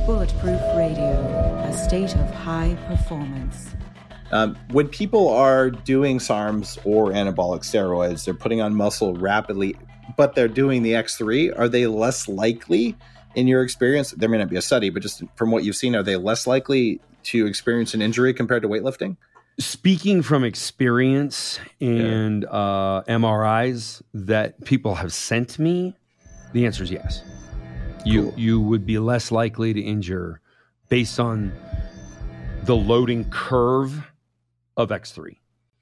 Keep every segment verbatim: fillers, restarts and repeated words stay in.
Bulletproof Radio, a state of high performance. Um, when people are doing SARMs or anabolic steroids, they're putting on muscle rapidly, but they're doing the X three. Are they less likely, in your experience? There may not be a study, but just from what you've seen, are they less likely to experience an injury compared to weightlifting? Speaking from experience and yeah. uh, M R Is that people have sent me, the answer is yes. You cool. you would be less likely to injure based on the loading curve of X three.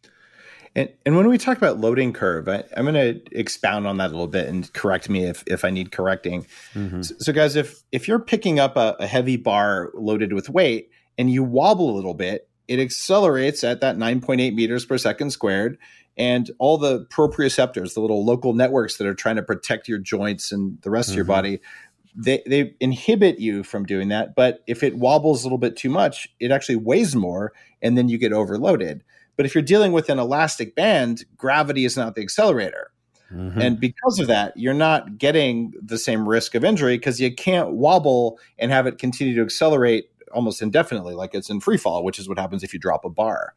And and when we talk about loading curve, I, I'm going to expound on that a little bit and correct me if if I need correcting. Mm-hmm. So, so guys, if if you're picking up a, a heavy bar loaded with weight and you wobble a little bit, it accelerates at that nine point eight meters per second squared. And all the proprioceptors, the little local networks that are trying to protect your joints and the rest mm-hmm. of your body, they, they inhibit you from doing that. But if it wobbles a little bit too much, it actually weighs more, and then you get overloaded. But if you're dealing with an elastic band, gravity is not the accelerator. Mm-hmm. And because of that, you're not getting the same risk of injury because you can't wobble and have it continue to accelerate almost indefinitely, like it's in free fall, which is what happens if you drop a bar.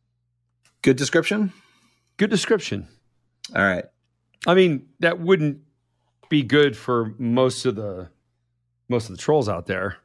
Good description? Good description. All right. I mean, that wouldn't be good for most of the most of the trolls out there.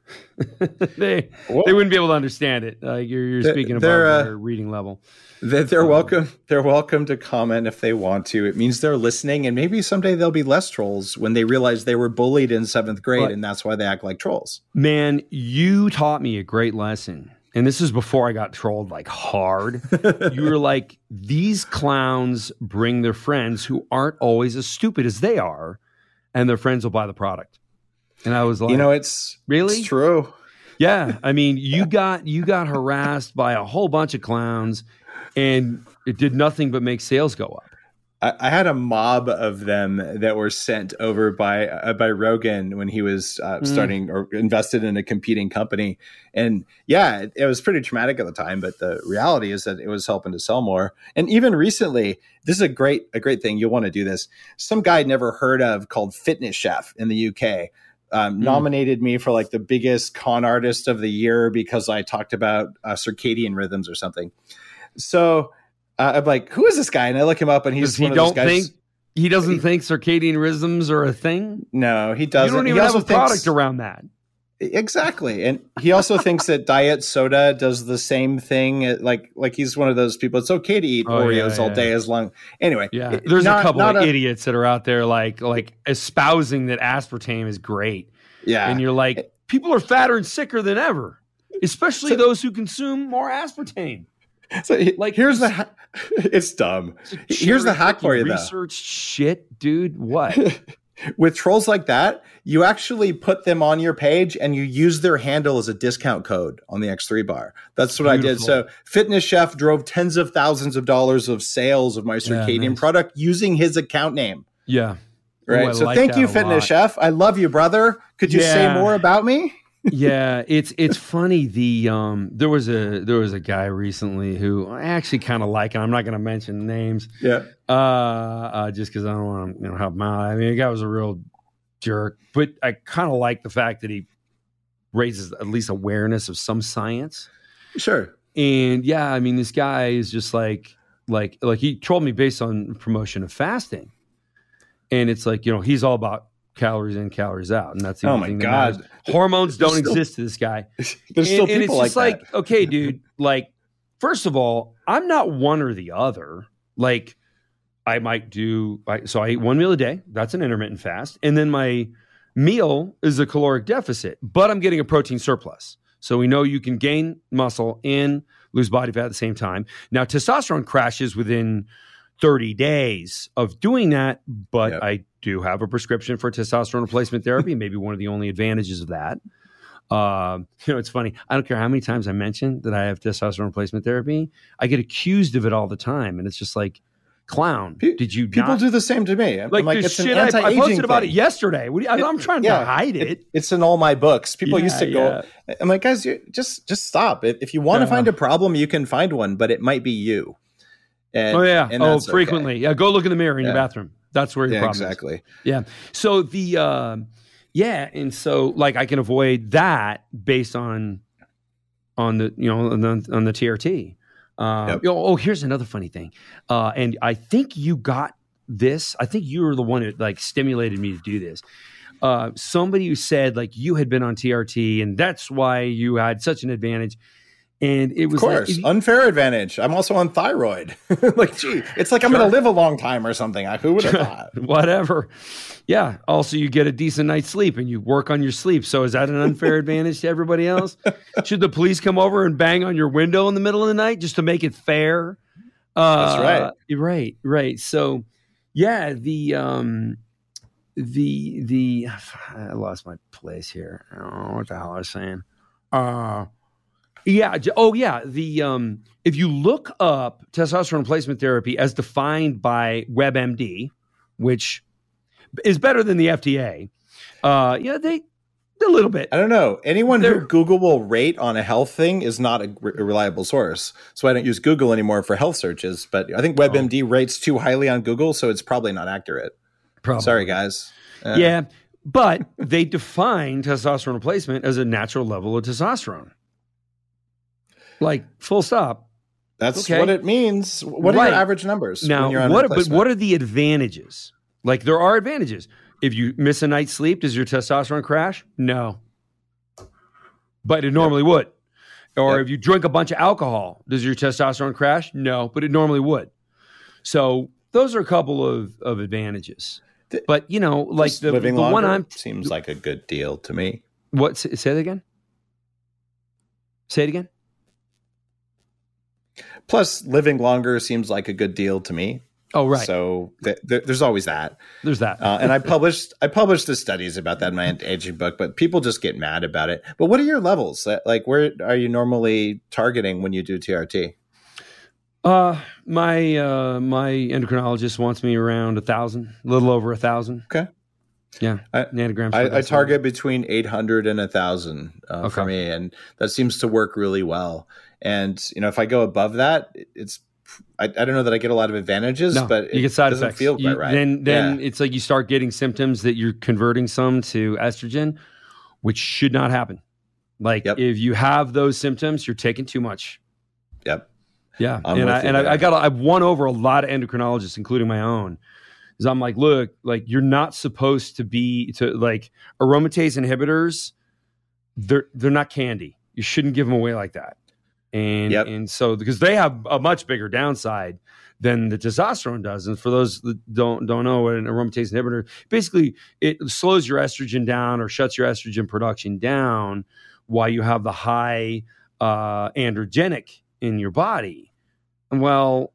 they well, they wouldn't be able to understand it. Uh, you're you're speaking about uh, their reading level. They're, they're um, welcome. They're welcome to comment if they want to. It means they're listening, and maybe someday there'll be less trolls when they realize they were bullied in seventh grade, but, and that's why they act like trolls. Man, you taught me a great lesson. And this is before I got trolled like hard. You were like, these clowns bring their friends who aren't always as stupid as they are, and their friends will buy the product. And I was like, you know, it's really it's true. Yeah. I mean, you got you got harassed by a whole bunch of clowns, and it did nothing but make sales go up. I, I had a mob of them that were sent over by uh, by Rogan when he was uh, starting mm. or invested in a competing company. And yeah, it, it was pretty traumatic at the time, but the reality is that it was helping to sell more. And even recently, this is a great a great thing. You'll want to do this. Some guy I'd never heard of called Fitness Chef in the U K um, mm. nominated me for like the biggest con artist of the year because I talked about uh, circadian rhythms or something. So Uh, I'm like, who is this guy? And I look him up, and he's he one of don't those guys. Think, he doesn't he, think circadian rhythms are a thing? No, he doesn't. You don't even he have a thinks, product around that. Exactly. And he also thinks that diet soda does the same thing. Like, like he's one of those people. It's okay to eat oh, Oreos yeah, yeah. all day as long. Anyway. Yeah. There's not, a couple of a, idiots that are out there like, like espousing that aspartame is great. Yeah. And you're like, people are fatter and sicker than ever, especially so, those who consume more aspartame. So like, here's the, ha- it's dumb. It's here's the hack for you though. Research shit, dude. What? With trolls like that, you actually put them on your page and you use their handle as a discount code on the X three bar. That's what Beautiful. I did. So Fitness Chef drove tens of thousands of dollars of sales of my circadian yeah, nice. product using his account name. Yeah. Right. Ooh, so like thank you, Fitness Chef. I love you, brother. Could you yeah. say more about me? Yeah, it's it's funny. The um, there was a there was a guy recently who I actually kind of like, and I'm not going to mention names. Yeah, uh, uh just because I don't want to you know help him out. I mean, the guy was a real jerk, but I kind of like the fact that he raises at least awareness of some science. Sure. And yeah, I mean, this guy is just like like like he trolled me based on promotion of fasting, and it's like you know he's all about calories in, calories out, and that's the oh only my thing god that hormones don't still, exist to this guy. There's and, still people and it's like just that. Like, okay, dude, like first of all, I'm not one or the other. Like I might do I, so I eat one meal a day, that's an intermittent fast, and then my meal is a caloric deficit, but I'm getting a protein surplus, so we know you can gain muscle and lose body fat at the same time. Now testosterone crashes within thirty days of doing that, but yep. I do have a prescription for testosterone replacement therapy. Maybe one of the only advantages of that. Uh, you know, it's funny. I don't care how many times I mention that I have testosterone replacement therapy. I get accused of it all the time, and it's just like, clown. Did you? People not? do the same to me. I'm like, like the it's shit an I, I posted thing. about it yesterday. What do you, I, I'm trying yeah, to hide it. it. It's in all my books. People yeah, used to go. Yeah. I'm like, guys, you, just just stop. If, if you want to yeah. find a problem, you can find one, but it might be you. And, oh yeah. and oh, frequently. Okay. Yeah. Go look in the mirror in yeah. your bathroom. That's where your yeah, problem exactly. is. Yeah. So the uh, Yeah, and so like I can avoid that based on on the you know on the, on the T R T. Um, Yep. you know, oh, here's another funny thing, uh, and I think you got this. I think you were the one that like stimulated me to do this. Uh, somebody who said like you had been on T R T and that's why you had such an advantage. And it was of course, like, you, unfair advantage. I'm also on thyroid. Like, gee, it's like I'm Sure. going to live a long time or something. I, who would have thought? whatever. Yeah. Also, you get a decent night's sleep and you work on your sleep. So is that an unfair advantage to everybody else? Should the police come over and bang on your window in the middle of the night just to make it fair? Uh, That's right. Right. Right. So, yeah, the um, the the I lost my place here. I don't know what the hell I was saying. Uh Yeah. Oh, yeah. The um, if you look up testosterone replacement therapy as defined by WebMD, which is better than the F D A, uh, yeah, they a little bit. I don't know. Anyone They're- who Google will rate on a health thing is not a, a reliable source. So I don't use Google anymore for health searches. But I think WebMD Oh. rates too highly on Google, so it's probably not accurate. Probably. Sorry, guys. Uh, Yeah, but they define testosterone replacement as a natural level of testosterone. Like full stop. That's Okay. what it means. What are Right. your average numbers Now, when you're on what? But replacement? what are the advantages? Like there are advantages. If you miss a night's sleep, does your testosterone crash? No, but it normally would. Or Yep. if you drink a bunch of alcohol, does your testosterone crash? No, but it normally would. So those are a couple of, of advantages. Th- But you know, like Just the, living the longer one I'm seems like a good deal to me. what say say it again. Say it again. Plus, living longer seems like a good deal to me. Oh, right. So th- th- there's always that. There's that. Uh, and I published I published the studies about that in my anti-aging book, but people just get mad about it. But what are your levels? Uh, Like, where are you normally targeting when you do T R T? Uh, my uh, my endocrinologist wants me around a thousand, a little over a thousand. Okay. Yeah, I- nanograms. per I, I deciliter. target between eight hundred and one thousand uh, for Okay. me, and that seems to work really well. And you know, if I go above that, it's I, I don't know that I get a lot of advantages, No, but you it get side doesn't effects. feel quite You- right. Then, then Yeah. it's like you start getting symptoms that you're converting some to estrogen, which should not happen. Like Yep. if you have those symptoms, you're taking too much. Yep. Yeah, I'm and with I you and I, there. I got I've won over a lot of endocrinologists, including my own. Because I'm like, look, like you're not supposed to be to like aromatase inhibitors. They're they're not candy. You shouldn't give them away like that. And Yep. and so because they have a much bigger downside than the testosterone does. And for those that don't don't know what an aromatase inhibitor, basically it slows your estrogen down or shuts your estrogen production down while you have the high uh, androgenic in your body. Well,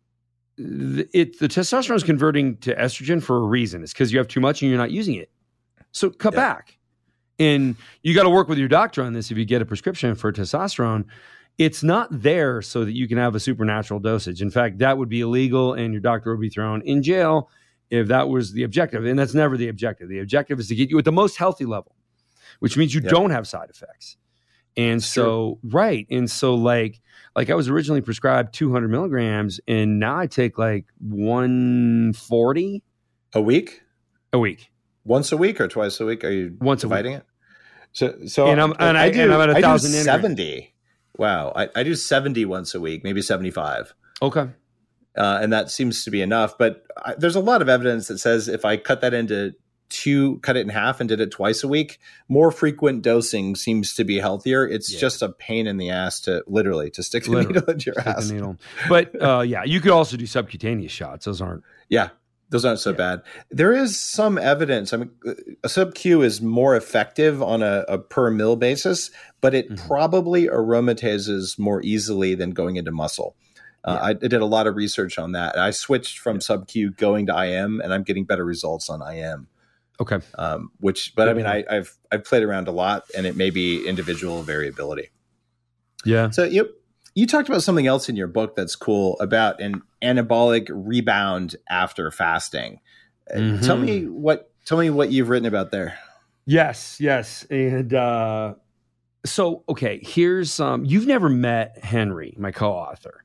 th- it the testosterone is converting to estrogen for a reason. It's because you have too much and you're not using it. So cut Yeah. back. And you got to work with your doctor on this if you get a prescription for testosterone. It's not there so that you can have a supernatural dosage. In fact, that would be illegal and your doctor would be thrown in jail if that was the objective. And that's never the objective. The objective is to get you at the most healthy level, which means you Yep. don't have side effects. And That's so, right. And so like, like I was originally prescribed two hundred milligrams and now I take like one forty A week? a week. Once a week or twice a week? Are you Once a dividing it? So, so And I'm- and I- do, and I'm at a I do thousand nanograms. seventy. Wow, I, I do seventy once a week, maybe seventy-five, Okay. uh, and that seems to be enough. But I, there's a lot of evidence that says if I cut that into two, cut it in half, and did it twice a week, more frequent dosing seems to be healthier. It's Yeah. just a pain in the ass to literally to stick the Literally. needle into your Take the ass. needle. But uh, yeah, you could also do subcutaneous shots. Those aren't. Yeah, those aren't so Yeah. bad. There is some evidence. I mean, a sub-Q is more effective on a, a per mil basis, but it Mhm. probably aromatases more easily than going into muscle. Uh, I, I did a lot of research on that. I switched from sub-Q going to I M, and I'm getting better results on I M. Okay. Um, which, but I Good mean, to I, I've I've played around a lot, and it may be individual variability. Yeah. So you you talked about something else in your book that's cool about an anabolic rebound after fasting. Uh, Mhm. Tell me what tell me what you've written about there. Yes. Yes. And uh, so, okay, here's um, you've never met Henry, my co-author.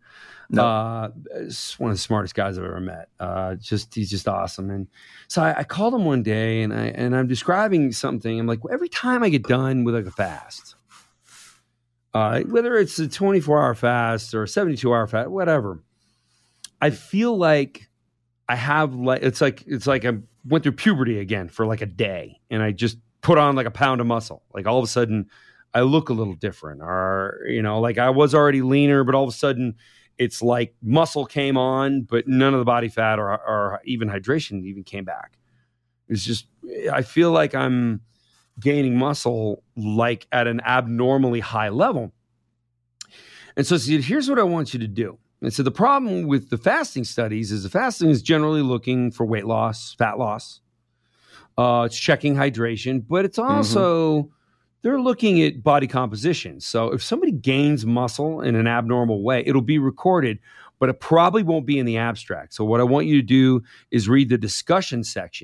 No. Uh, it's one of the smartest guys I've ever met. Uh, just he's just awesome. And so I, I called him one day, and I and I'm describing something. I'm like, every time I get done with like a fast, uh, whether it's a twenty-four hour fast or a seventy-two hour fast, whatever, I feel like I have like it's like it's like I went through puberty again for like a day, and I just put on like a pound of muscle. Like all of a sudden, I look a little different, or you know, like I was already leaner, but all of a sudden, it's like muscle came on, but none of the body fat or, or even hydration even came back. It's just I feel like I'm gaining muscle like at an abnormally high level. And so I said, here's what I want you to do. And so the problem with the fasting studies is the fasting is generally looking for weight loss, fat loss. Uh, it's checking hydration, but it's also, mm-hmm. they're looking at body composition. So if somebody gains muscle in an abnormal way, it'll be recorded, but it probably won't be in the abstract. So what I want you to do is read the discussion section.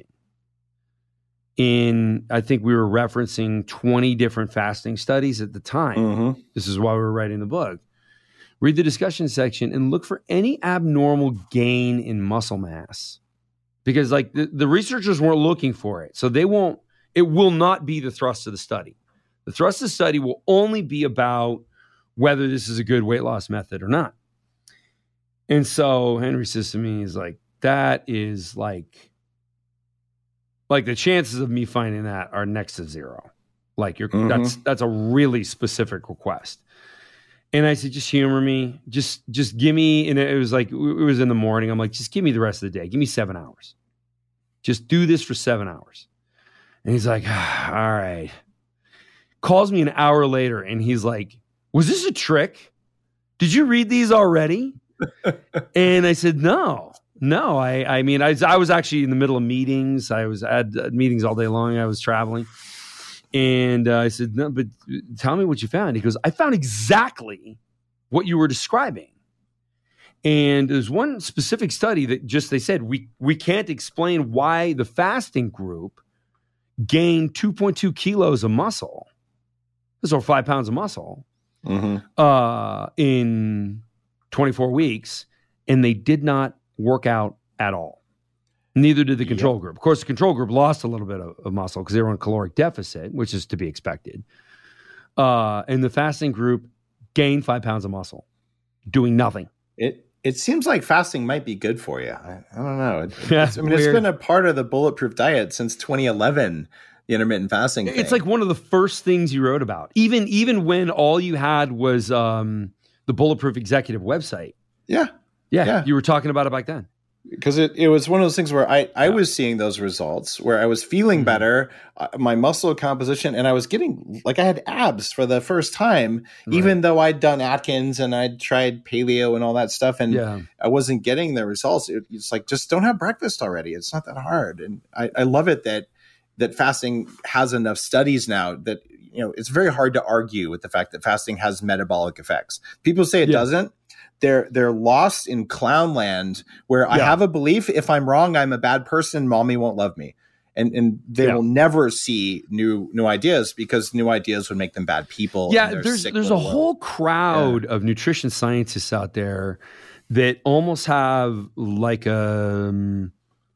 In, I think we were referencing twenty different fasting studies at the time. Mm-hmm. This is why we were writing the book. Read the discussion section and look for any abnormal gain in muscle mass. Because like the, the researchers weren't looking for it. So they won't, it will not be the thrust of the study. The thrust of the study will only be about whether this is a good weight loss method or not. And so Henry says to me, he's like, that is like, like the chances of me finding that are next to zero. Like you're, mm-hmm. that's, that's a really specific request. And I said, just humor me. Just, just give me, and it was like, it was in the morning. I'm like, just give me the rest of the day. Give me seven hours. Just do this for seven hours. And he's like, ah, all right. Calls me an hour later and he's like, was this a trick? Did you read these already? And I said, no, no. I, I mean, I, I was actually in the middle of meetings. I was at meetings all day long. I was traveling. And uh, I said, no, but tell me what you found. He goes, I found exactly what you were describing. And there's one specific study that just, they said, we, we can't explain why the fasting group gained two point two kilos of muscle. That's over five pounds of muscle mm-hmm. uh, in twenty-four weeks. And they did not work out at all. Neither did the control yep. group. Of course, the control group lost a little bit of, of muscle because they were on caloric deficit, which is to be expected. Uh, and the fasting group gained five pounds of muscle, doing nothing. It it seems like fasting might be good for you. I, I don't know. It, it's, I mean, it's been a part of the Bulletproof diet since twenty eleven. The intermittent fasting thing. It's like one of the first things you wrote about, even even when all you had was um, the Bulletproof Executive website. Yeah. yeah, yeah, you were talking about it back then. Because it, it was one of those things where I, I yeah. was seeing those results where I was feeling mm-hmm. better, uh, my muscle composition, and I was getting, like I had abs for the first time, right. even though I'd done Atkins and I'd tried paleo and all that stuff, and yeah. I wasn't getting the results. It, it's like, just don't have breakfast already. It's not that hard. And I, I love it that that fasting has enough studies now that, you know, it's very hard to argue with the fact that fasting has metabolic effects. People say it yeah. doesn't. They're they're lost in clown land where yeah. I have a belief, if I'm wrong, I'm a bad person, mommy won't love me. And and they yeah. will never see new new ideas because new ideas would make them bad people. Yeah, there's there's a world. whole crowd yeah. of nutrition scientists out there that almost have like a um,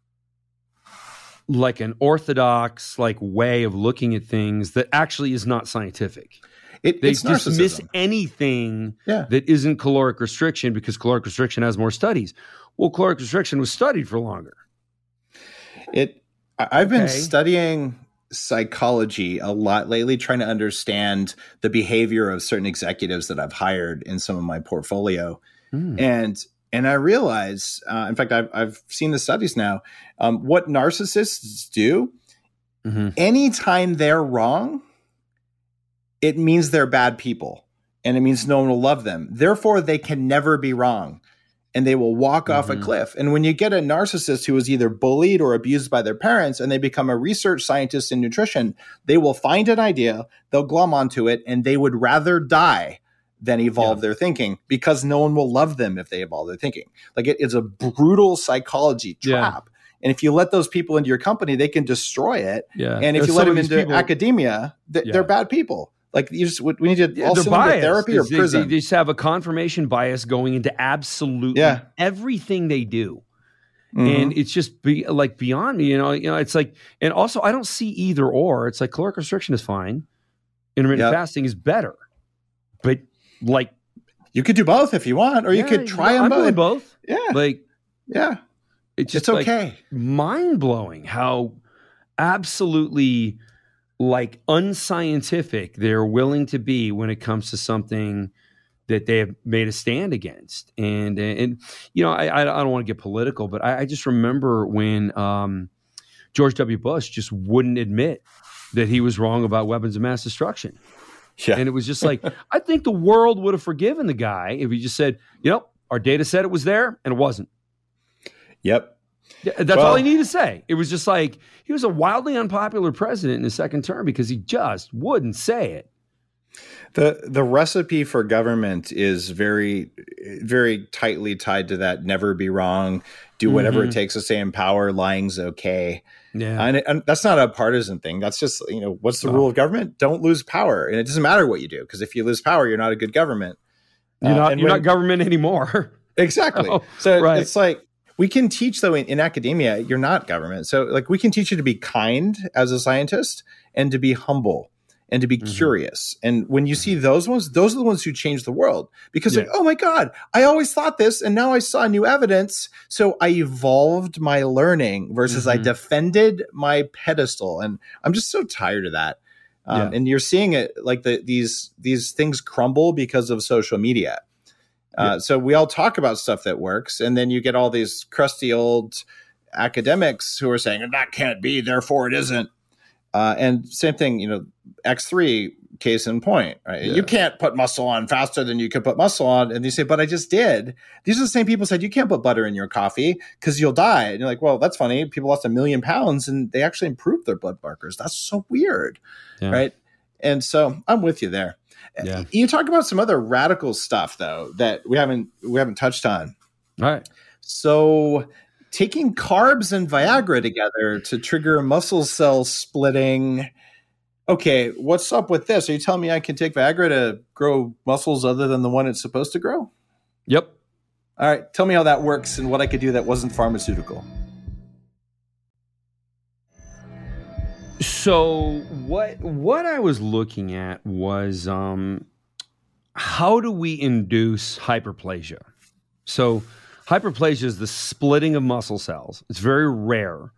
like an orthodox like way of looking at things that actually is not scientific. It, they it's dismiss narcissism. anything yeah. that isn't caloric restriction because caloric restriction has more studies. Well, caloric restriction was studied for longer. It. I've been okay. studying psychology a lot lately, trying to understand the behavior of certain executives that I've hired in some of my portfolio, mm. and and I realize, uh, in fact, I've I've seen the studies now. Um, what narcissists do, mm-hmm. anytime they're wrong, it means they're bad people, and it means no one will love them. Therefore, they can never be wrong, and they will walk mm-hmm. off a cliff. And when you get a narcissist who is either bullied or abused by their parents, and they become a research scientist in nutrition, they will find an idea, they'll glom onto it, and they would rather die than evolve yeah. their thinking because no one will love them if they evolve their thinking. Like it is a brutal psychology trap. Yeah. And if you let those people into your company, they can destroy it. Yeah. And if There's you let them into people- academia, th- yeah. they're bad people. Like you just we need to Yeah, all they're send them to biased. therapy or They- prison. They, just have a confirmation bias going into absolutely Yeah. everything they do. Mhm. And it's just be, like beyond me, you know. You know, it's like, and also I don't see either or. It's like caloric restriction is fine, intermittent Yep. fasting is better, but like You could do both if you want, or you yeah, could try I'm them doing both. both. Yeah, Like yeah, it's just it's like, okay. mind blowing how absolutely like unscientific they're willing to be when it comes to something that they have made a stand against. And and you know, I I don't want to get political, but I, I just remember when um, George W. Bush just wouldn't admit that he was wrong about weapons of mass destruction. Yeah, And it was just like, I think the world would have forgiven the guy if he just said, you know, our data said it was there and it wasn't. yep. Yeah, that's Well- all he needed to say. It was just like, he was a wildly unpopular president in his second term because he just wouldn't say it. The the recipe for government is very, very tightly tied to that never be wrong, do whatever Mhm. it takes to stay in power, lying's okay. Yeah. And, and that's not a partisan thing. That's just, you know, what's the No. rule of government? Don't lose power. And it doesn't matter what you do, because if you lose power, you're not a good government. You're Uh, not, and you're when- not government anymore. Exactly. Oh, so right. it's like, we can teach, though, in, in academia, you're not government. So like we can teach you to be kind as a scientist and to be humble and to be Mhm. curious. And when you see those ones, those are the ones who change the world, because Yeah. like, oh my God, I always thought this and now I saw new evidence. So I evolved my learning versus I Mhm. defended my pedestal. And I'm just so tired of that. Um, Yeah. And you're seeing it like the, these, these things crumble because of social media. Uh, so we all talk about stuff that works, and then you get all these crusty old academics who are saying that can't be, therefore it isn't. Uh, and same thing, you know, X three case in point, right? Yeah. You can't put muscle on faster than you could put muscle on. And you say, but I just did. These are the same people who said you can't put butter in your coffee because you'll die. And you're like, well, that's funny. People lost a million pounds and they actually improved their blood markers. That's so weird, Yeah. right? And so I'm with you there. Yeah. You talk about some other radical stuff though that we haven't we haven't touched on. All right. So taking carbs and Viagra together to trigger muscle cell splitting. Okay, what's up with this? Are you telling me I can take Viagra to grow muscles other than the one it's supposed to grow? Yep. All right, tell me how that works and what I could do that wasn't pharmaceutical. So what what I was looking at was um, how do we induce hyperplasia? So hyperplasia is the splitting of muscle cells. It's very rare.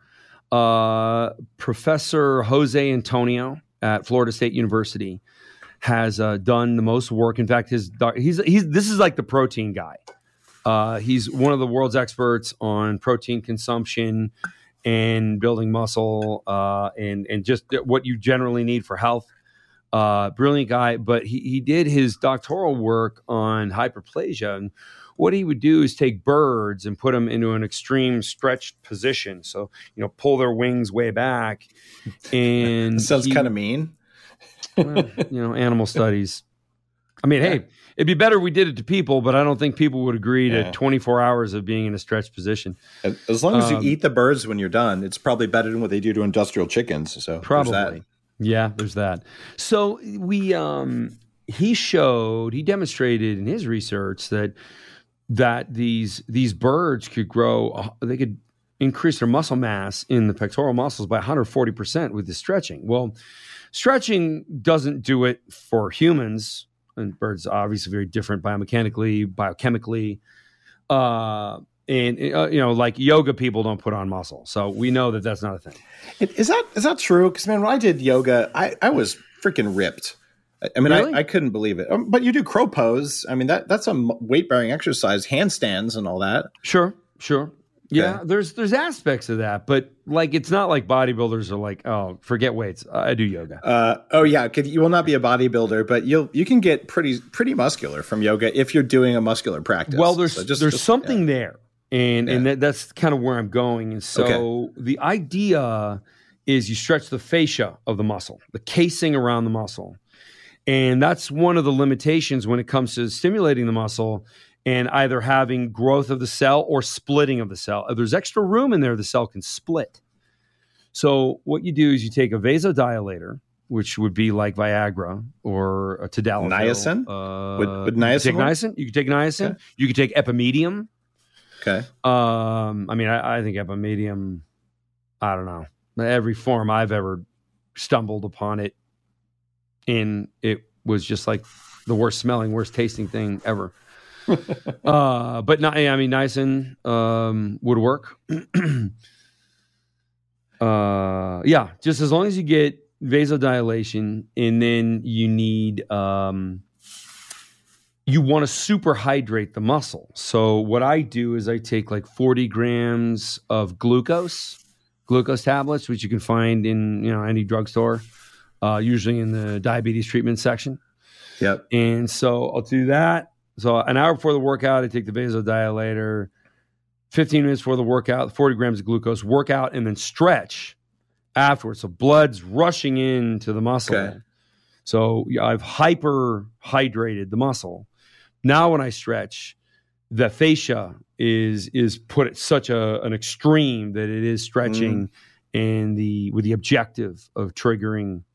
Uh, Professor Jose Antonio at Florida State University has uh, done the most work. In fact, his doc- he's he's this is like the protein guy. Uh, he's one of the world's experts on protein consumption and building muscle, uh, and and just what you generally need for health. Uh, brilliant guy, but he he did his doctoral work on hyperplasia, and what he would do is take birds and put them into an extreme stretched position. So you know, pull their wings way back, and Sounds he- kind of mean. well, you know, animal studies. I mean, hey, it'd be better if we did it to people, but I don't think people would agree to Yeah. twenty-four hours of being in a stretched position. As as long as Um, you eat the birds when you're done, it's probably better than what they do to industrial chickens. So there's Probably. that. Yeah, there's that. So we um he showed, he demonstrated in his research that that these these birds could grow, uh, they could increase their muscle mass in the pectoral muscles by one hundred forty percent with the stretching. Well, stretching doesn't do it for humans, and birds are obviously very different biomechanically, biochemically. Uh and uh, you know, like yoga people don't put on muscle. So we know that that's not a thing. It- Is that is that true? Because man, when I did yoga, I, I was freaking ripped. I- I mean, Really? I, I couldn't believe it. Um, but you do crow pose. I mean, that that's a weight bearing exercise, handstands and all that. Sure, sure. Yeah, Okay. there's there's aspects of that, but like it's not like bodybuilders are like, oh, forget weights. I do yoga. Uh, oh yeah, 'cause you will not be a bodybuilder, but you'll you can get pretty pretty muscular from yoga if you're doing a muscular practice. Well, there's So just- there's just- something yeah. there, and and that, that's kind of where I'm going. And so Okay. the idea is you stretch the fascia of the muscle, the casing around the muscle, and that's one of the limitations when it comes to stimulating the muscle and either having growth of the cell or splitting of the cell. If there's extra room in there, the cell can split. So what you do is you take a vasodilator which would be like Viagra or a tadalafil. Niacin? Uh, would, would niacin you take work? niacin? You could take niacin. Okay. You could take epimedium. Okay. Um, I mean, I, I think epimedium, I don't know. Every form I've ever stumbled upon it in, it was just like the worst smelling, worst tasting thing ever. uh, but not, I mean, niacin um, would work. uh, yeah, just as long as you get vasodilation, and then you need, um, you want to super hydrate the muscle. So what I do is I take like forty grams of glucose, glucose tablets, which you can find in, you know, any drugstore, uh, usually in the diabetes treatment section. Yep. And so I'll do that. So an hour before the workout, I take the vasodilator. fifteen minutes before the workout, forty grams of glucose, workout, and then stretch afterwards. So blood's rushing into the muscle. Okay. So yeah, I've hyper hydrated the muscle. Now when I stretch, the fascia is is put at such a an extreme that it is stretching, mm. and the with the objective of triggering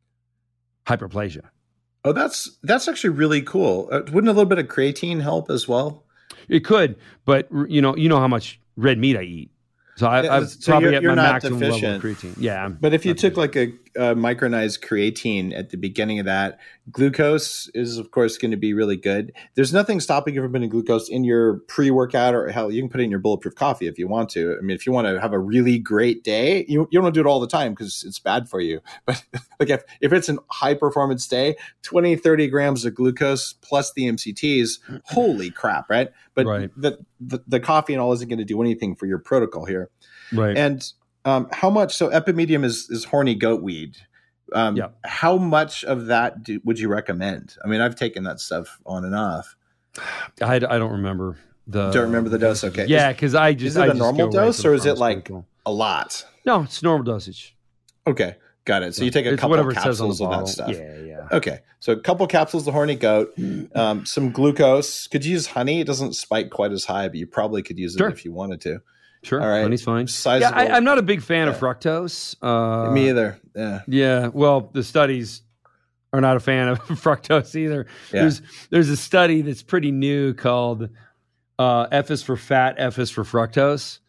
hyperplasia. Oh, that's that's actually really cool. Uh, wouldn't a little bit of creatine help as well? It could, but you know, you know how much red meat I eat, so I, Yeah, I've so probably you're- at you're my not maximum deficient. level of creatine. Yeah, I'm But if you not took deficient. like a, a micronized creatine at the beginning of that, glucose is of course going to be really good. There's nothing stopping you from putting glucose in your pre-workout, or hell, you can put it in your bulletproof coffee if you want to. I mean, if you want to have a really great day, you, you don't want to do it all the time because it's bad for you. But like if, if it's a high performance day, twenty, thirty grams of glucose plus the M C Ts, holy crap, right? But Right. the, the, the coffee and all isn't going to do anything for your protocol here. right. And um, how much? So epimedium is is horny goat weed. Um, Yeah. How much of that do, would you recommend? I mean, I've taken that stuff on and off. I, I don't remember the. Don't remember the dose. Okay. Yeah, Is, because I just is it I a just normal go right dose to the or is it like pharmaceutical. a lot? No, it's normal dosage. Okay, got it. So you take a It's couple whatever it says on the capsules of that bottle. stuff. Yeah, yeah. Okay, so a couple capsules of horny goat, um, some glucose. Could you use honey? It doesn't spike quite as high, but you probably could use it Sure. if you wanted to. Sure, All right. honey's fine. Sizable. Yeah, I, I'm not a big fan of Yeah. fructose. Uh, Me either. Yeah. Yeah, well, the studies are not a fan of fructose either. Yeah. There's there's a study that's pretty new called uh, F is for fat, F is for fructose.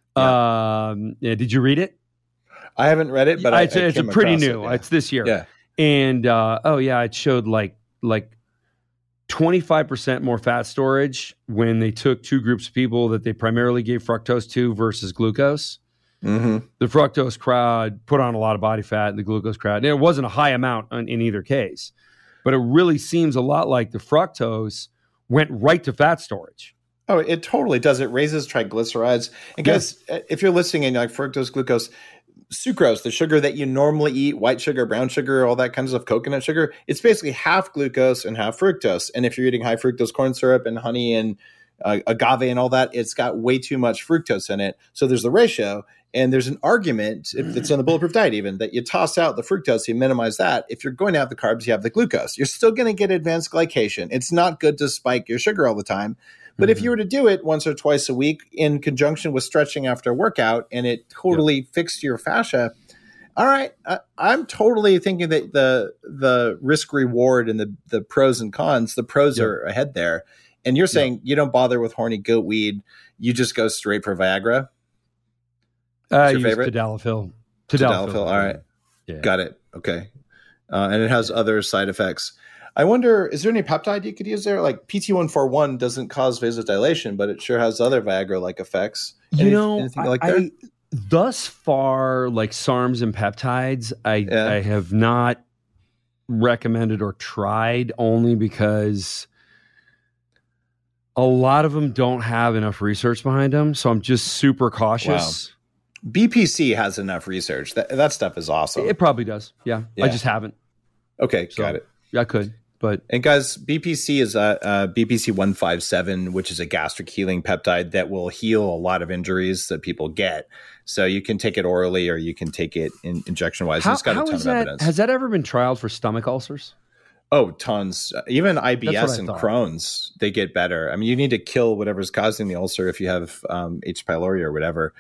Um, yeah, did you read it? I haven't read it, but I, it's, I it's a came pretty across new. It, yeah. It's this year. Yeah. And uh, oh yeah, it showed like like twenty-five percent more fat storage when they took two groups of people that they primarily gave fructose to versus glucose. Mm-hmm. The fructose crowd put on a lot of body fat, and the glucose crowd, and it wasn't a high amount in, in either case. But it really seems a lot like the fructose went right to fat storage. Oh, it totally does. It raises triglycerides. And guys, if you're listening and you're like fructose, glucose, sucrose, the sugar that you normally eat, white sugar, brown sugar, all that kind of stuff, coconut sugar, it's basically half glucose and half fructose. And if you're eating high fructose corn syrup and honey and uh, agave and all that, it's got way too much fructose in it. So there's the ratio. And there's an argument, if it's on the Bulletproof Diet even, that you toss out the fructose, you minimize that. If you're going to have the carbs, you have the glucose. You're still going to get advanced glycation. It's not good to spike your sugar all the time. But mm-hmm. if you were to do it once or twice a week in conjunction with stretching after a workout and it totally yep. fixed your fascia, all right, I, I'm totally thinking that the the risk reward and the, the pros and cons, the pros yep. are ahead there. And you're saying yep. you don't bother with horny goat weed. You just go straight for Viagra? Uh, your use favorite? Tadalafil. Tadalafil. Tadalafil. All right. Yeah. Got it. Okay. Uh, and it has other side effects. I wonder, is there any peptide you could use there? Like P T one forty-one doesn't cause vasodilation, but it sure has other Viagra-like effects. You Any, know, anything like I, that? I, thus far, like SARMs and peptides, I, Yeah. I have not recommended or tried only because a lot of them don't have enough research behind them. So I'm just super cautious. Wow. B P C has enough research. That that stuff is awesome. It probably does. Yeah. Yeah. I just haven't. Okay, So- got it. Yeah, I could, but And guys, B P C is a, a B P C one fifty-seven, which is a gastric healing peptide that will heal a lot of injuries that people get. So you can take it orally or you can take it in, injection-wise. how, It's got how a ton is of that? evidence. Has that ever been trialed for stomach ulcers? Oh, tons. Uh, Even I B That's S what I and thought. Crohn's, they get better. I mean, you need to kill whatever's causing the ulcer if you have um, H. pylori or whatever.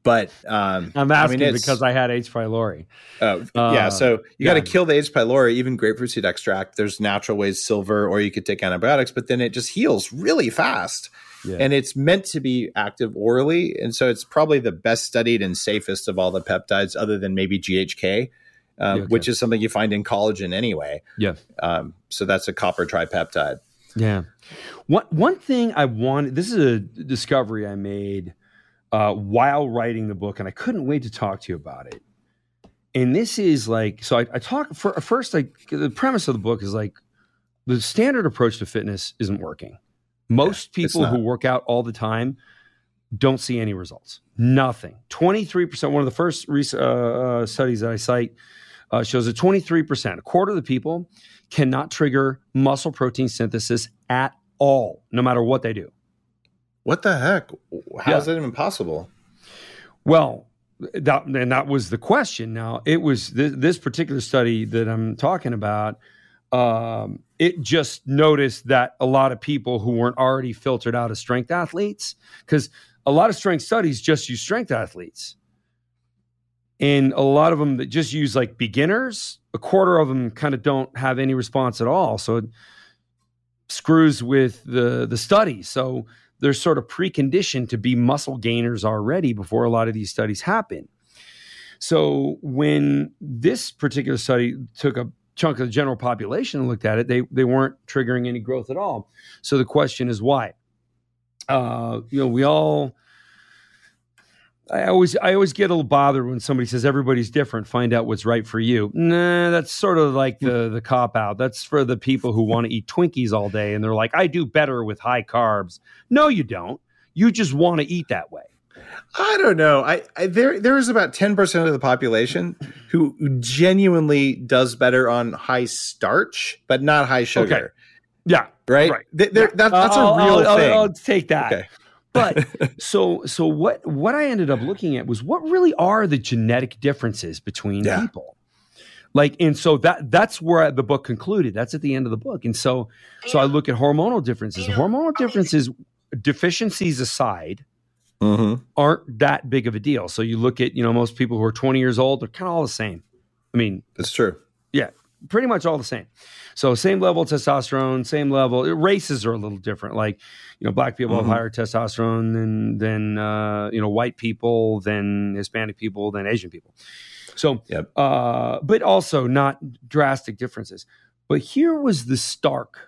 But um, I'm asking I mean, because I had H. pylori. Uh, yeah, so you yeah. got to kill the H. pylori, even grapefruit seed extract. There's natural ways, silver, or you could take antibiotics, but then it just heals really fast. Yeah. And it's meant to be active orally. And so it's probably the best studied and safest of all the peptides, other than maybe G H K, um, yeah, okay. which is something you find in collagen anyway. Yeah. Um, so that's a copper tripeptide. Yeah. One, one thing I wanted, this is a discovery I made uh, while writing the book, and I couldn't wait to talk to you about it. And this is like, so I, I talk for first, like the premise of the book is like the standard approach to fitness isn't working. Most yeah, people who work out all the time don't see any results. Nothing. twenty-three percent, one of the first uh, uh, studies that I cite uh, shows that twenty-three percent, a quarter of the people cannot trigger muscle protein synthesis at all, no matter what they do. What the heck? How yeah. is that even possible? Well, that, and that was the question. Now, it was th- this particular study that I'm talking about. Um, it just noticed that a lot of people who weren't already filtered out as strength athletes, because a lot of strength studies just use strength athletes. And a lot of them that just use like beginners, a quarter of them kind of don't have any response at all. So it screws with the, the study. So they're sort of preconditioned to be muscle gainers already before a lot of these studies happen. So when this particular study took a chunk of the general population and looked at it, they they weren't triggering any growth at all. So the question is why? Uh, you know, we all. I always I always get a little bothered when somebody says everybody's different. Find out what's right for you. Nah, that's sort of like the the cop out. That's for the people who want to eat Twinkies all day and they're like, I do better with high carbs. No, you don't. You just want to eat that way. I don't know. I, I there there is about ten percent of the population who genuinely does better on high starch, but not high sugar. Okay. Yeah, right. right. They, yeah. That, that's I'll, a real I'll, thing. I'll, I'll take that. Okay. But so so what what I ended up looking at was what really are the genetic differences between yeah. people. Like, and so that that's where the book concluded. That's at the end of the book. And so so I look at hormonal differences. Hormonal differences, deficiencies aside, mm-hmm. aren't that big of a deal. So you look at, you know, most people who are twenty years old, they're kind of all the same. I mean, that's true. Yeah, pretty much all the same. So same level of testosterone, same level. Races are a little different. Like, you know, black people mm-hmm. have higher testosterone than than uh, you know, white people, than Hispanic people, than Asian people. So, yep. uh, but also not drastic differences. But here was the stark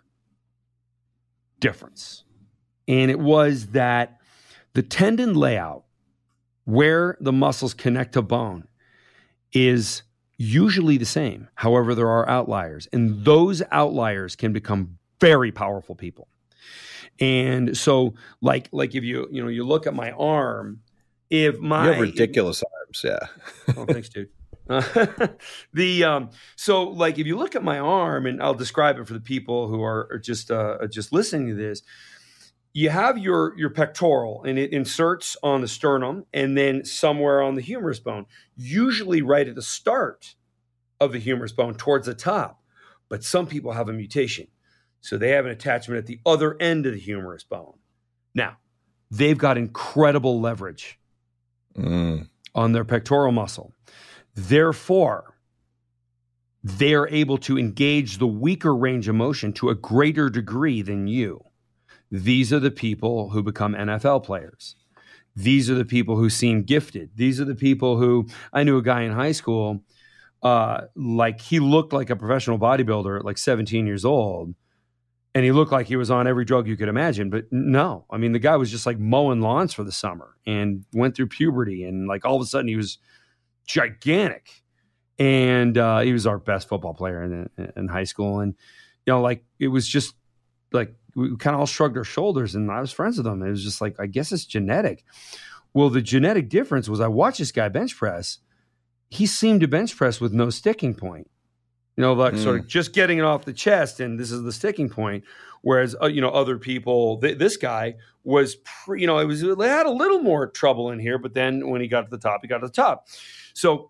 difference, and it was that the tendon layout where the muscles connect to bone is usually the same. However, there are outliers, and those outliers can become very powerful people. And so, like, like if you, you know, you look at my arm, if my you have ridiculous arms, yeah. Oh, thanks, dude. Uh, the um, so like if you look at my arm, and I'll describe it for the people who are, are just uh, just listening to this. You have your your pectoral, and it inserts on the sternum and then somewhere on the humerus bone, usually right at the start of the humerus bone towards the top. But some people have a mutation, so they have an attachment at the other end of the humerus bone. Now, they've got incredible leverage mm. on their pectoral muscle. Therefore, they're able to engage the weaker range of motion to a greater degree than you. These are the people who become N F L players. These are the people who seem gifted. These are the people who, I knew a guy in high school, uh, like he looked like a professional bodybuilder at like seventeen years old, and he looked like he was on every drug you could imagine. But no, I mean, the guy was just like mowing lawns for the summer and went through puberty, and like all of a sudden he was gigantic. And uh, he was our best football player in, in high school. And, you know, like it was just like, we kind of all shrugged our shoulders, and I was friends with him. It was just like, I guess it's genetic. Well, the genetic difference was I watched this guy bench press. He seemed to bench press with no sticking point. You know, like mm. sort of just getting it off the chest, and this is the sticking point. Whereas, uh, you know, other people, th- this guy was, pre, you know, it was they had a little more trouble in here, but then when he got to the top, he got to the top. So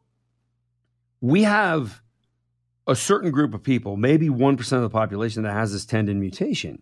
we have a certain group of people, maybe one percent of the population, that has this tendon mutation.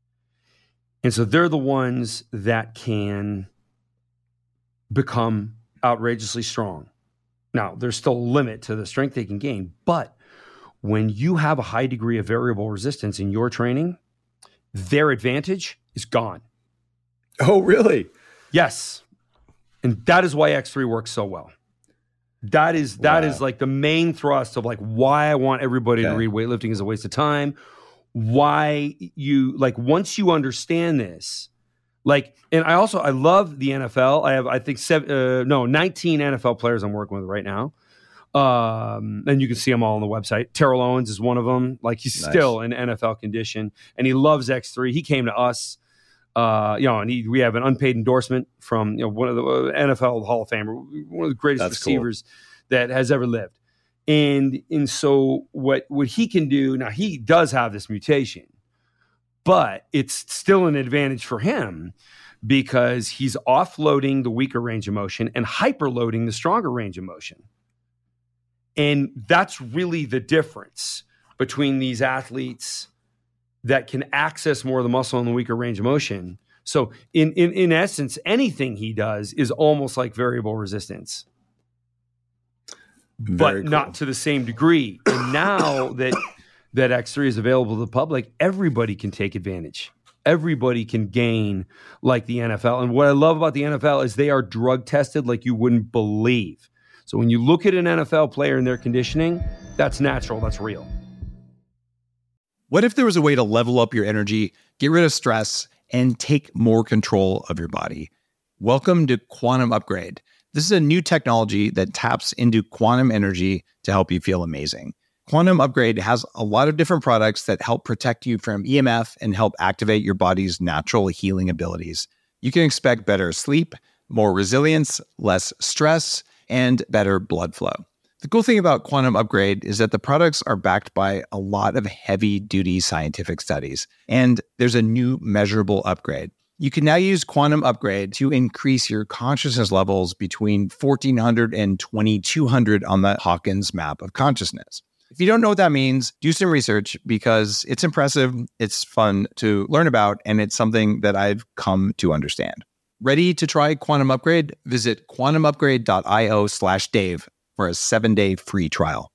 And so they're the ones that can become outrageously strong. Now, there's still a limit to the strength they can gain, but when you have a high degree of variable resistance in your training, their advantage is gone. Oh, really? Yes. And that is why X three works so well. That is that Wow. is like the main thrust of like why I want everybody Okay. to read weightlifting is a waste of time. Why you like once you understand this, like, and I also I love the N F L. I have I think seven, uh, no nineteen N F L players I'm working with right now, um, and you can see them all on the website. Terrell Owens is one of them. Like he's Nice. still in N F L condition, and he loves X three. He came to us. Uh, you know, and he, we have an unpaid endorsement from you know one of the uh, N F L Hall of Famer, one of the greatest That's cool. receivers that has ever lived. And and so what what he can do now, he does have this mutation, but it's still an advantage for him because he's offloading the weaker range of motion and hyperloading the stronger range of motion. And that's really the difference between these athletes that can access more of the muscle in the weaker range of motion. So in, in, in essence, anything he does is almost like variable resistance, Very but cool. not to the same degree. And now that, that X three is available to the public, everybody can take advantage. Everybody can gain like the N F L. And what I love about the N F L is they are drug tested like you wouldn't believe. So when you look at an N F L player and their conditioning, that's natural, that's real. What if there was a way to level up your energy, get rid of stress, and take more control of your body? Welcome to Quantum Upgrade. This is a new technology that taps into quantum energy to help you feel amazing. Quantum Upgrade has a lot of different products that help protect you from E M F and help activate your body's natural healing abilities. You can expect better sleep, more resilience, less stress, and better blood flow. The cool thing about Quantum Upgrade is that the products are backed by a lot of heavy-duty scientific studies, and there's a new measurable upgrade. You can now use Quantum Upgrade to increase your consciousness levels between fourteen hundred and twenty-two hundred on the Hawkins map of consciousness. If you don't know what that means, do some research because it's impressive, it's fun to learn about, and it's something that I've come to understand. Ready to try Quantum Upgrade? Visit quantumupgrade.io slash Dave for a seven-day free trial.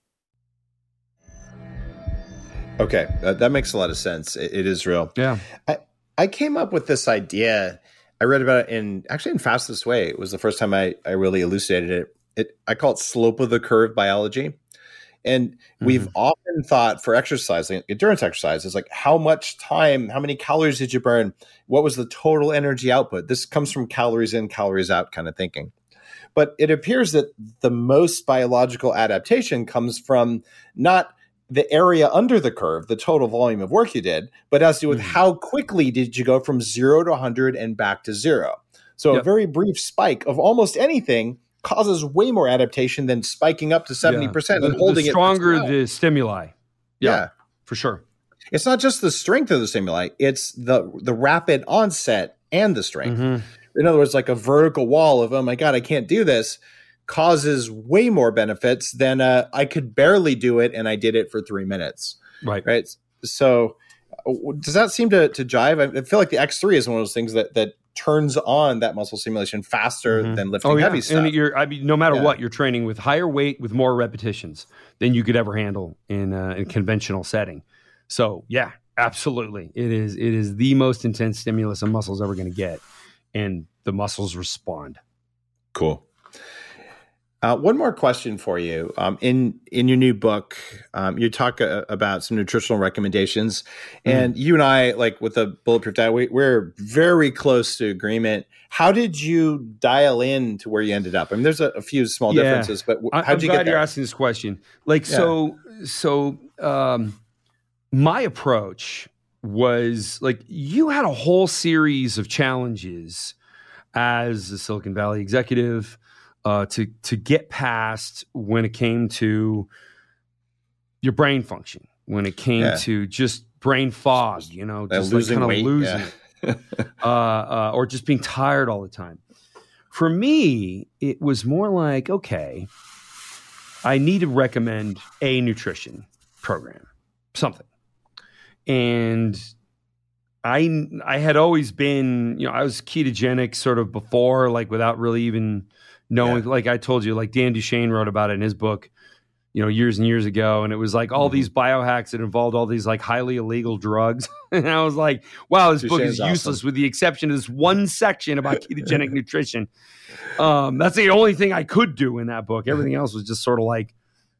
Okay, that, that makes a lot of sense. It, it is real. Yeah. I, I came up with this idea. I read about it in actually in Fastest Way. It was the first time I, I really elucidated it. It I call it slope of the curve biology. And mm-hmm. we've often thought for exercise, like endurance exercise, is like how much time, how many calories did you burn? What was the total energy output? This comes from calories in, calories out kind of thinking. But it appears that the most biological adaptation comes from not the area under the curve, the total volume of work you did, but has to do with mm-hmm. how quickly did you go from zero to one hundred and back to zero. So yep. a very brief spike of almost anything causes way more adaptation than spiking up to seventy percent yeah. and holding the it. stronger the stimuli. Yeah, yeah, for sure. It's not just the strength of the stimuli, it's the the rapid onset and the strength. Mm-hmm. In other words, like a vertical wall of, oh my God, I can't do this, causes way more benefits than uh, I could barely do it and I did it for three minutes. Right. Right. So does that seem to, to jive? I feel like the X three is one of those things that that turns on that muscle stimulation faster mm-hmm. than lifting oh, yeah. heavy stuff. And you're, I mean, no matter yeah. what, you're training with higher weight with more repetitions than you could ever handle in a, in a conventional setting. So yeah, absolutely. It is, it is the most intense stimulus a muscle's ever going to get. And the muscles respond. Cool. Uh, one more question for you. Um, in in your new book, um, you talk uh, about some nutritional recommendations, and mm. you and I, like with the Bulletproof Diet, we, we're very close to agreement. How did you dial in to where you ended up? I mean, there's a, a few small yeah. differences, but w- how'd I'm you glad get there? You're asking this question. Like, yeah. so, so um, my approach was like you had a whole series of challenges as a Silicon Valley executive uh, to to get past when it came to your brain function, when it came yeah. to just brain fog, you know, just like kind of losing yeah. it, uh, uh, or just being tired all the time. For me, it was more like, okay, I need to recommend a nutrition program, something. And I I had always been, you know, I was ketogenic sort of before, like without really even knowing, Yeah. like I told you, like Dan Duchesne wrote about it in his book, you know, years and years ago. And it was like all Mm-hmm. these biohacks that involved all these like highly illegal drugs. And I was like, wow, this book is Duchesne's useless awesome. with the exception of this one section about ketogenic nutrition. Um, that's the only thing I could do in that book. Everything else was just sort of like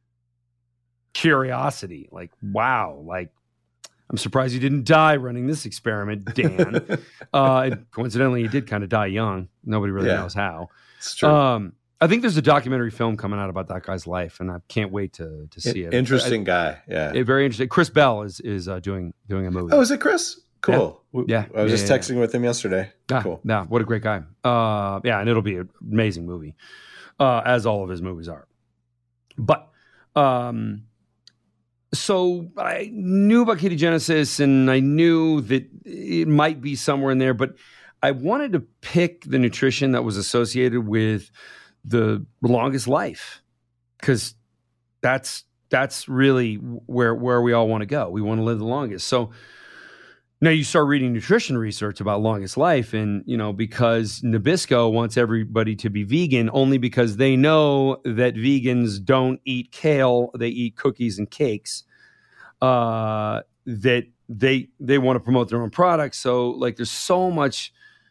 curiosity. Like, wow, like, I'm surprised you didn't die running this experiment, Dan. uh, and coincidentally, he did kind of die young. Nobody really Yeah. knows how. It's true. Um, I think there's a documentary film coming out about that guy's life, and I can't wait to to see it. Interesting guy. Yeah. It, very interesting. Chris Bell is is uh, doing doing a movie. Oh, is it Chris? Cool. We- Yeah. I was Yeah, just yeah, texting with him yesterday. Ah, Cool. nah, what a great guy. Uh, yeah, and it'll be an amazing movie, uh, as all of his movies are. But um, so I knew about ketogenesis, and I knew that it might be somewhere in there, but I wanted to pick the nutrition that was associated with the longest life, because that's that's really where where we all want to go. We want to live the longest. So now you start reading nutrition research about longest life, and you know, because Nabisco wants everybody to be vegan only because they know that vegans don't eat kale, they eat cookies and cakes. Uh, that they they want to promote their own products. So like, there's so much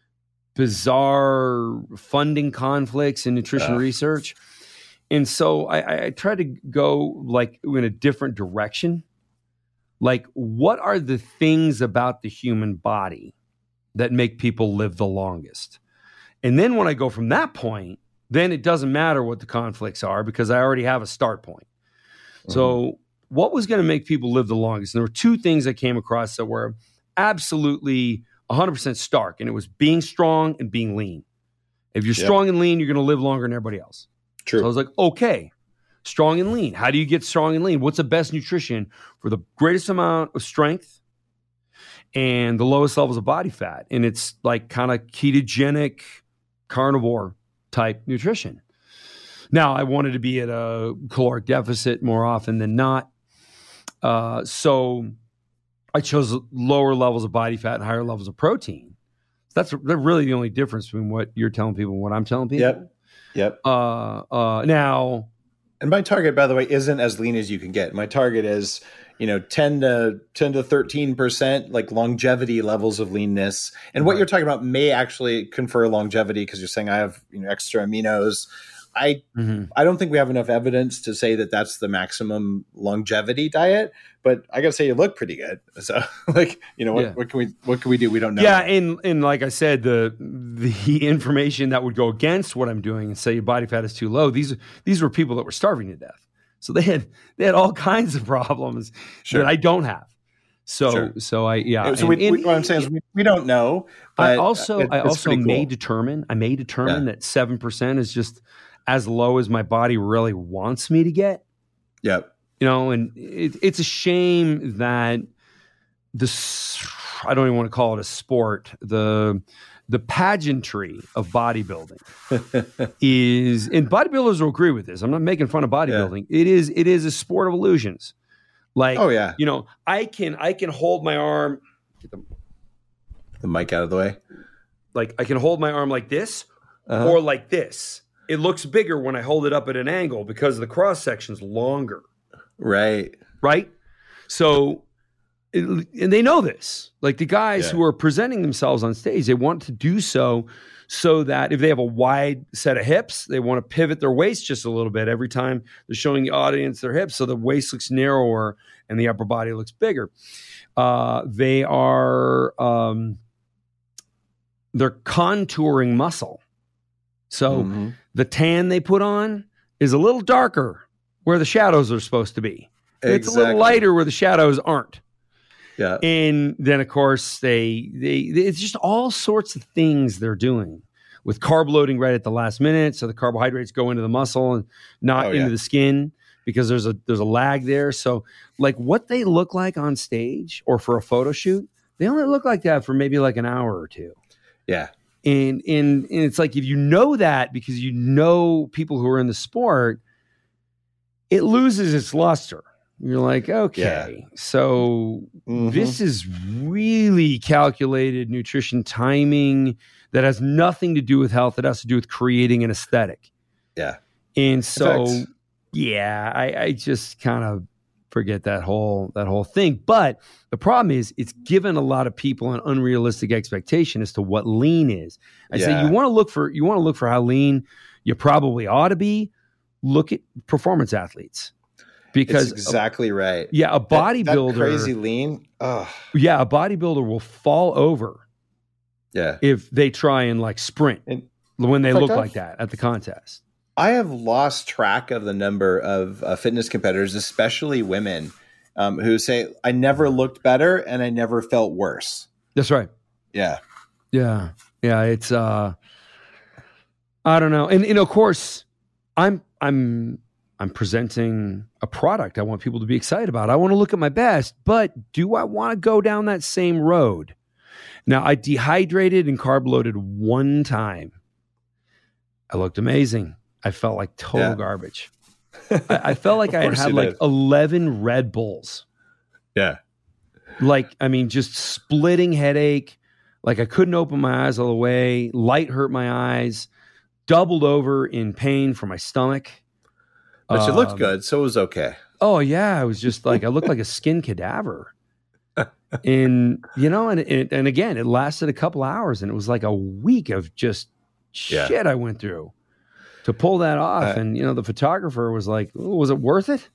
bizarre funding conflicts in nutrition Yeah. research, and so I, I tried to go like in a different direction. Like, what are the things about the human body that make people live the longest? And then when I go from that point, then it doesn't matter what the conflicts are because I already have a start point. Mm-hmm. So what was going to make people live the longest? And there were two things I came across that were absolutely one hundred percent stark, and it was being strong and being lean. If you're Yep. strong and lean, you're going to live longer than everybody else. True. So I was like, okay, strong and lean. How do you get strong and lean? What's the best nutrition for the greatest amount of strength and the lowest levels of body fat? And it's like kind of ketogenic, carnivore type nutrition. Now, I wanted to be at a caloric deficit more often than not. Uh, so I chose lower levels of body fat and higher levels of protein. That's, that's really the only difference between what you're telling people and what I'm telling people. Yep. Yep. Uh, uh, now, And my target, by the way, isn't as lean as you can get. My target is, you know, ten to thirteen percent like longevity levels of leanness. And what Right. you're talking about may actually confer longevity because you're saying I have, you know, extra aminos. I mm-hmm. I don't think we have enough evidence to say that that's the maximum longevity diet, but I got to say you look pretty good. So like, you know, what, Yeah. what can we what can we do? We don't know. Yeah, and and like I said, the the information that would go against what I'm doing and say your body fat is too low. These these were people that were starving to death, so they had they had all kinds of problems Sure. that I don't have. So Sure. so I yeah. So and- we, and- we, what I'm saying is we, we don't know. I But also it- I it's also pretty cool. may determine I may determine Yeah. that seven percent is just as low as my body really wants me to get. Yep. You know, and it, it's a shame that this, I don't even want to call it a sport, the the pageantry of bodybuilding is, and bodybuilders will agree with this. I'm not making fun of bodybuilding. It is it is a sport of illusions. Like, Oh yeah. you know, I can I can hold my arm, The mic out of the way. like I can hold my arm like this Uh-huh. or like this. It looks bigger when I hold it up at an angle because the cross section's longer. Right. Right? So, it- and they know this. Like the guys Yeah. who are presenting themselves on stage, they want to do so so that if they have a wide set of hips, they want to pivot their waist just a little bit every time they're showing the audience their hips, so the waist looks narrower and the upper body looks bigger. Uh, they are um, they're contouring muscle. So Mhm. the tan they put on is a little darker where the shadows are supposed to be. It's a little Exactly. lighter where the shadows aren't. Yeah. And then, of course, they, they they it's just all sorts of things they're doing with carb loading right at the last minute, so the carbohydrates go into the muscle and not Oh, into yeah. the skin because there's a there's a lag there. So, like what they look like on stage or for a photo shoot, they only look like that for maybe like an hour or two. Yeah. And, and and it's like if you know that because you know people who are in the sport, it loses its luster. You're like, okay, so Mhm. this is really calculated nutrition timing that has nothing to do with health. It has to do with creating an aesthetic. Yeah. And so, Effects. yeah, I, I just kind of forget that whole that whole thing. But the problem is it's given a lot of people an unrealistic expectation as to what lean is. I Yeah. say you want to look for you want to look for how lean you probably ought to be. Look at performance athletes. Because It's exactly right. yeah, a That- bodybuilder that crazy lean. Oh, yeah, a bodybuilder will fall over yeah. if they try and like sprint And when they in fact, look I've- like that at the contest. I have lost track of the number of uh, fitness competitors, especially women, um, who say, I never looked better and I never felt worse. That's right. Yeah. Yeah. Yeah. It's uh I don't know. And, and of course, I'm I'm I'm presenting a product I want people to be excited about. I want to look at my best, but do I want to go down that same road? Now, I dehydrated and carb loaded one time. I looked amazing. I felt like total Yeah. garbage. I, I felt like Of I had course had you like did. eleven Red Bulls. Yeah. Like, I mean, just splitting headache. Like I couldn't open my eyes all the way. Light hurt my eyes. Doubled over in pain from my stomach. But you looked Um, good, so it was okay. Oh yeah, I was just like I looked like a skin cadaver. And you know, and and, and again, it lasted a couple hours, and it was like a week of just Yeah. shit I went through to pull that off. Uh, and you know, the photographer was like, "Ooh, was it worth it?"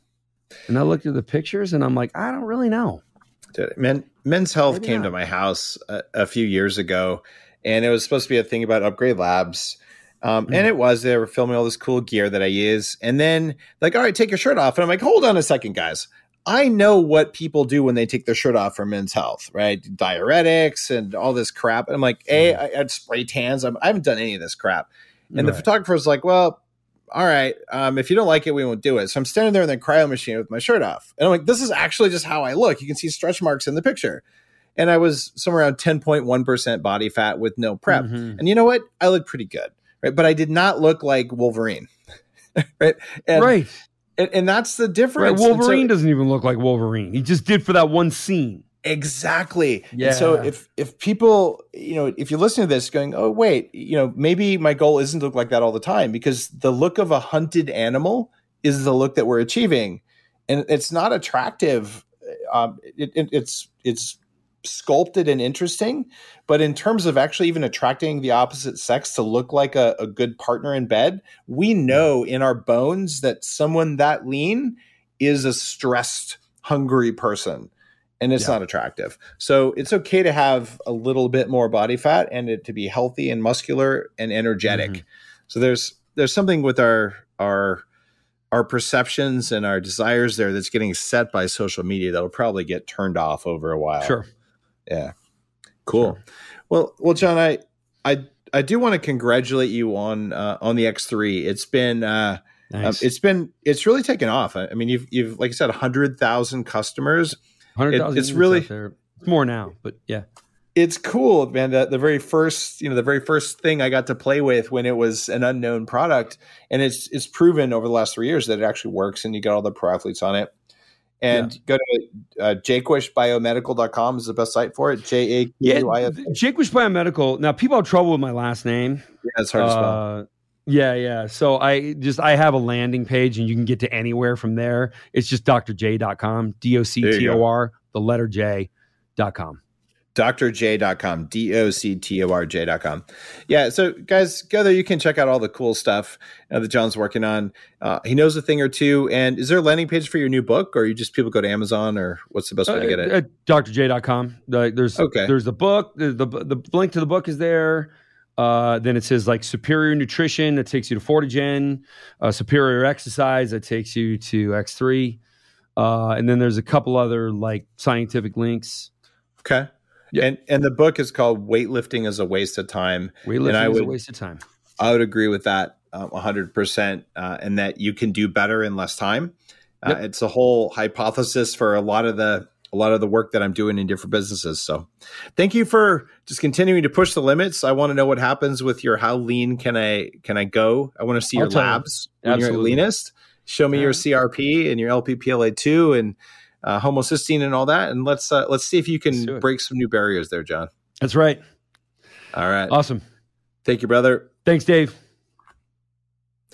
And I looked at the pictures, and I'm like, I don't really know. Dude, Men, Men's Health Maybe came not. to my house a, a few years ago, and it was supposed to be a thing about Upgrade Labs. Um, Mm. And it was. They were filming all this cool gear that I use. And then, like, all right, take your shirt off. And I'm like, hold on a second, guys. I know what people do when they take their shirt off for Men's Health, right? Diuretics and all this crap. And I'm like, A, I had spray tans. I'm, I haven't done any of this crap. And the Right. photographer's like, well, all right, um, if you don't like it, we won't do it. So I'm standing there in the cryo machine with my shirt off. And I'm like, this is actually just how I look. You can see stretch marks in the picture. And I was somewhere around ten point one percent body fat with no prep. Mhm. And you know what? I look pretty good, right? But I did not look like Wolverine, right? And, right. and, and that's the Right. difference. And so- Wolverine doesn't even look like Wolverine. He just did for that one scene. Exactly. And so Yeah. if if people, you know, if you listen to this going, oh, wait, you know, maybe my goal isn't to look like that all the time, because the look of a hunted animal is the look that we're achieving. And it's not attractive. Um, it, it, it's it's sculpted and interesting. But in terms of actually even attracting the opposite sex to look like a, a good partner in bed, we know in our bones that someone that lean is a stressed, hungry person. And it's Yeah. not attractive. So it's okay to have a little bit more body fat and it to be healthy and muscular and energetic. Mhm. So there's there's something with our our our perceptions and our desires there that's getting set by social media that'll probably get turned off over a while. Sure. Yeah. Cool. Well, well, John, I I I do want to congratulate you on uh, on the X three. It's been uh, um, Nice. it's been it's really taken off. I I mean, you've you've like I said, a hundred thousand customers. one hundred thousand it's units really- out there. It's more now, but yeah. It's cool, man. The, the very first, you know, the very first thing I got to play with when it was an unknown product, and it's it's proven over the last three years that it actually works, and you got all the pro athletes on it. And go to uh, jaquish biomedical dot com is the best site for it. J A Q Yeah, U I F. Jaquish Biomedical. Now, people have trouble with my last name. Yeah, it's hard to spell. Uh, yeah, yeah. So I just I have a landing page, and you can get to anywhere from there. It's just D R J dot com, D O C T O R, the letter J dot com. D R J dot com, D O C T O R J dot com. Yeah, so guys, go there. You can check out all the cool stuff uh, that John's working on. Uh, he knows a thing or two. And is there a landing page for your new book, or you just people go to Amazon, or what's the best way to get it? Uh, uh, D R J dot com. Uh, there's Okay. there's the book. The, the the link to the book is there. Uh, then it says like superior nutrition that takes you to Fortigen, uh, superior exercise that takes you to X three, uh, and then there's a couple other like scientific links. Okay. Yeah. And and the book is called Weightlifting is a Waste of Time. Weightlifting And I is a would- waste of time. I would agree with that um, one hundred percent, uh, and that you can do better in less time. Uh, Yep. It's a whole hypothesis for a lot of the a lot of the work that I'm doing in different businesses. So thank you for just continuing to push the limits. I want to know what happens with your how lean can I can I go? I want to see I'll your tell you. labs when you're at Absolutely. leanest. Show me All your right. C R P and your L P P L A two and uh, homocysteine and all that. And let's uh, let's see if you Let's do can it. break some new barriers there, John. That's right. All right. Awesome. Thank you, brother. Thanks, Dave.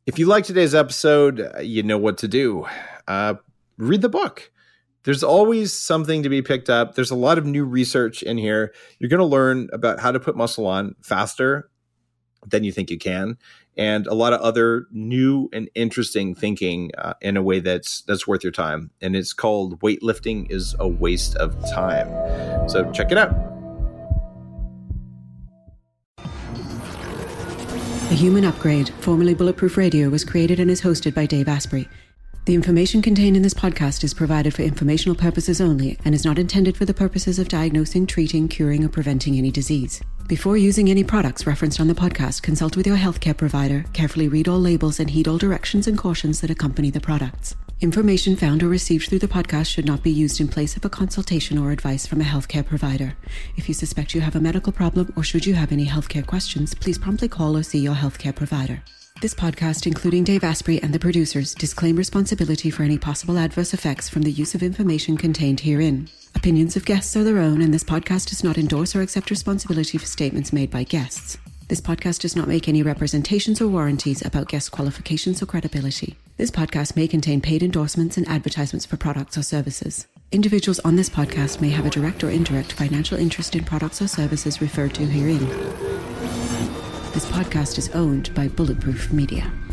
If you like today's episode, uh, you know what to do. Uh, read the book. There's always something to be picked up. There's a lot of new research in here. You're going to learn about how to put muscle on faster than you think you can, and a lot of other new and interesting thinking uh, in a way that's that's worth your time. And it's called Weightlifting is a Waste of Time. So check it out. The Human Upgrade, formerly Bulletproof Radio, was created and is hosted by Dave Asprey. The information contained in this podcast is provided for informational purposes only and is not intended for the purposes of diagnosing, treating, curing, or preventing any disease. Before using any products referenced on the podcast, consult with your healthcare provider, carefully read all labels, and heed all directions and cautions that accompany the products. Information found or received through the podcast should not be used in place of a consultation or advice from a healthcare provider. If you suspect you have a medical problem or should you have any healthcare questions, please promptly call or see your healthcare provider. This podcast, including Dave Asprey and the producers, disclaim responsibility for any possible adverse effects from the use of information contained herein. Opinions of guests are their own, and this podcast does not endorse or accept responsibility for statements made by guests. This podcast does not make any representations or warranties about guest qualifications or credibility. This podcast may contain paid endorsements and advertisements for products or services. Individuals on this podcast may have a direct or indirect financial interest in products or services referred to herein. This podcast is owned by Bulletproof Media.